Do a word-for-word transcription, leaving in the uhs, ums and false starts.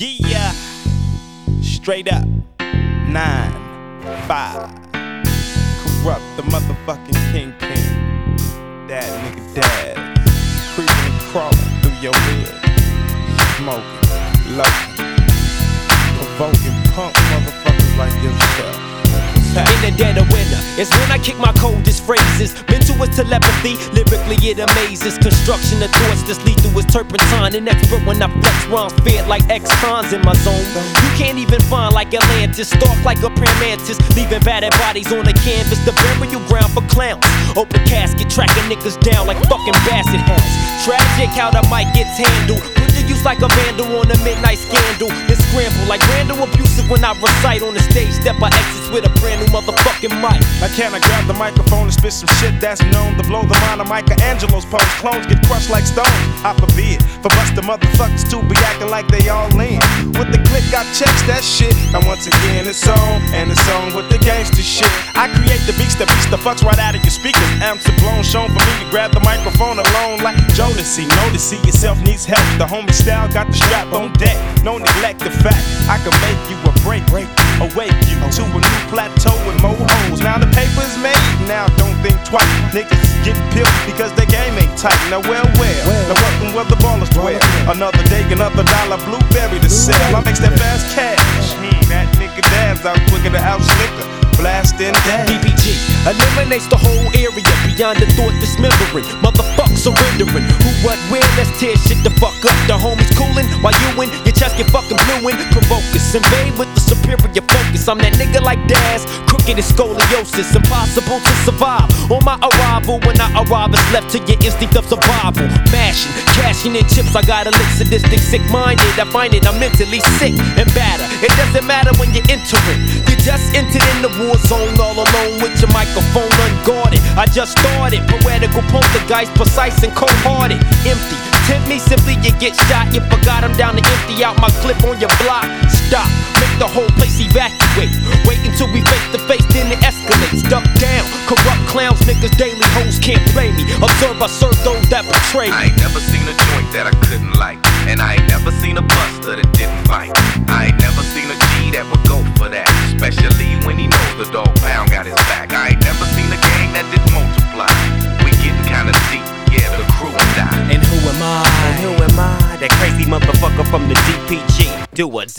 Yeah, straight up, nine, five. Corrupt the motherfucking kingpin. That nigga dad. Creeping and crawling through your hood. Smoking, loafing, provoking punk motherfuckers like yourself. In the dead of winter is when I kick my coldest phrases. Mental is telepathy, lyrically it amazes. Construction of thoughts that's lethal as turpentine. An expert when I flex rhymes, fed like ex-cons in my zone. You can't even find like Atlantis, stalk like a praying mantis, leaving battered bodies on the canvas. The burial ground for clowns. Open casket, tracking niggas down like fucking basset hounds. Tragic how the mic gets handled. Put the use like a vandal on a midnight scandal. Then scramble like Randall abusive when I recite on the stage. Step I exit with a brand new motherfucking mic. Now can I grab the microphone and spit some shit that's known to blow the mind of Michelangelo's pose? Clones get crushed like stones. I forbid for busted motherfuckers to be acting like they all in. With the click I checks that shit. Now once again it's on, and it's on with the gangster shit. I create the beats that beats the fucks right out of your speakers. Amps are blown, shown for me to grab the microphone alone like Jodeci. Know to see yourself needs help. The homie style got the strap on deck. No neglect the fact I can make you a break, break, awake you to a new plateau with more hoes. Now the paper's made, now don't think twice. Niggas get pimped because their game ain't tight. Now well, well, now welcome where the ballers dwell. Another day, another dollar, blueberry to sell. I makes that fast cash. Hmm, that nigga dad's out quicker to out slicker. Blasting down. D B G eliminates the whole area beyond the thought dismembering. Motherfuck surrendering. Who, what, where? Let's tear shit the fuck up. The homies cooling while you in your chest get fucking blueing. Provocus, invade with the superior focus. I'm that nigga like Daz, crooked and scoliosis. Impossible to survive. On my arrival, when I arrive, it's left to your instinct of survival. Mashing, cashing in chips. I got a lick sadistic, sick-minded. I find it I'm mentally sick and battered. It doesn't matter when you're entering. You just entered in the war zone all alone with your microphone unguarded. I just started, poetical poltergeist, precise and cold-hearted. Empty, tempt me simply you get shot. You forgot I'm down to empty out my clip on your block. Stop, make the whole place evacuate. Wait until we face to face, then it escalates. Duck down, corrupt clowns, niggas, daily hoes can't play me. Observe, I serve those that betray me. I ain't never seen a joint that I couldn't like, and I ain't never seen a buster that didn't bite. I ain't never seen a G that would go for that, especially when he knows the dog pound got his back. I ain't never seen a gang that didn't multiply. We getting kinda deep, yeah, the crew and die. And who am I? And who am I? That crazy motherfucker from the D P G. Do a